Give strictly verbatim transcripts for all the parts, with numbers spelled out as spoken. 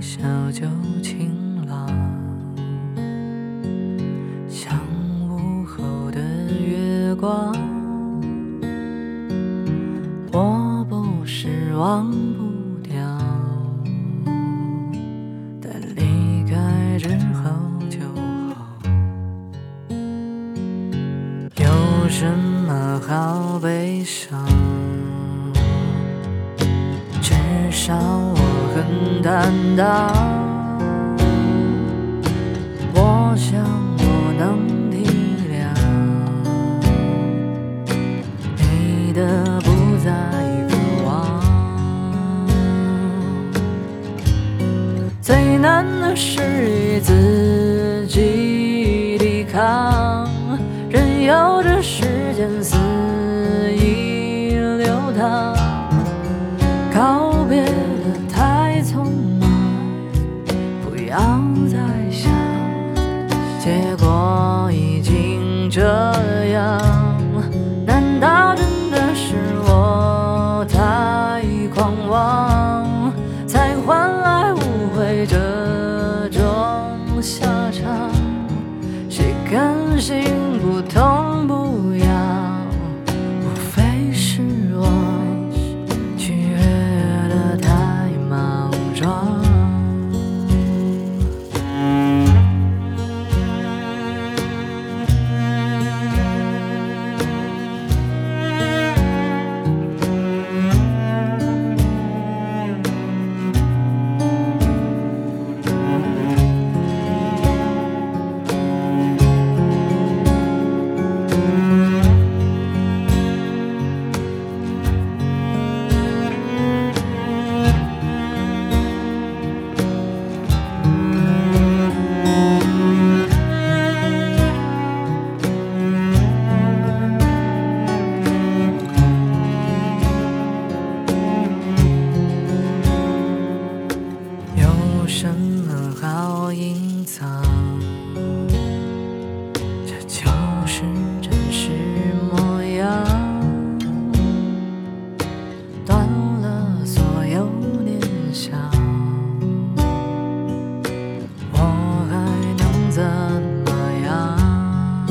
笑就晴朗，像午后的月光。我不是忘不掉，但离开之后就好。有什么好悲伤？至少我很担当。我想我能体谅你的不再渴望。最难的是与自己抵抗，任由这时间肆意流淌。告别的太匆忙，不要再想，结果已经这样。难道真的是我太狂妄，才换来误会这种下场？谁甘心不痛不痒？无非是我取悦得太莽撞。有什么好隐藏？这就是真实模样。断了所有念想，我还能怎么样？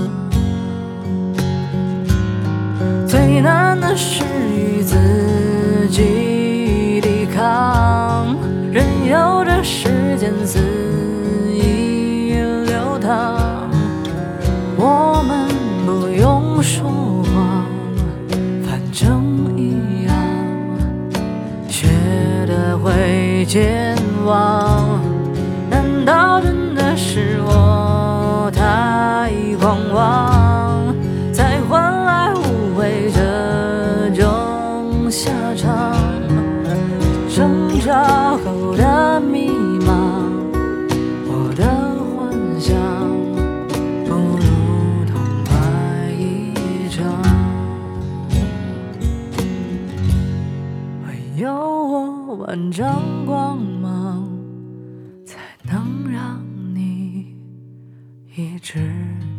最难的是与自己抵抗，任由这时间肆意流淌。我们不用说谎，反正一样，学得会健忘。难道真的是我太狂妄，才换来误会这种下场？挣扎后的迷茫，我的幻想不如痛快一场。唯有我万丈光芒，才能让你一直